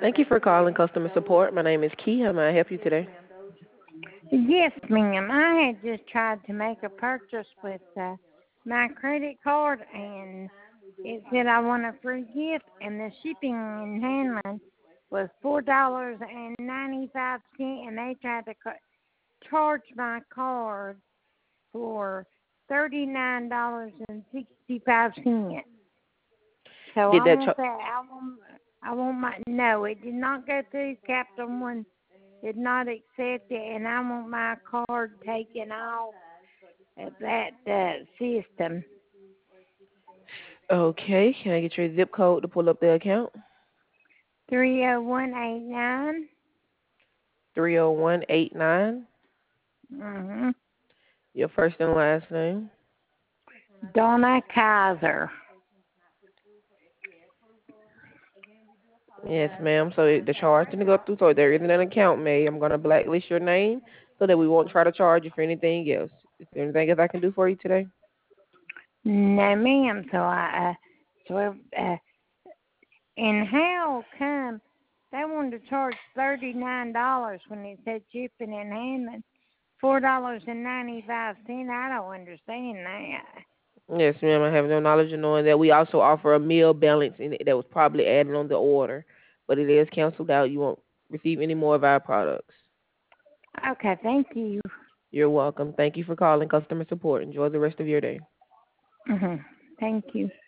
Thank you for calling customer support. My name is Key. How may I help you today? Yes, ma'am. I had just tried to make a purchase with my credit card, and it said I want a free gift, and the shipping and handling was $4.95, and they tried to charge my card for $39.65. So Did I that want that. I want my no. It did not go through. Capital One did not accept it, and I want my card taken off of that system. Okay, can I get your zip code to pull up the account? 30189. 30189. Mhm. Your first and last name. Donna Kaiser. Yes, ma'am. So the charge didn't go through, so there isn't an account made. I'm going to blacklist your name so that we won't try to charge you for anything else. Is there anything else I can do for you today? No, ma'am. And how come they wanted to charge $39 when it said shipping and handling $4.95? I don't understand that. Yes, ma'am. I have no knowledge of knowing that. We also offer a meal balance in it that was probably added on the order, but it is canceled out. You won't receive any more of our products. Okay, thank you. You're welcome. Thank you for calling customer support. Enjoy the rest of your day. Thank you.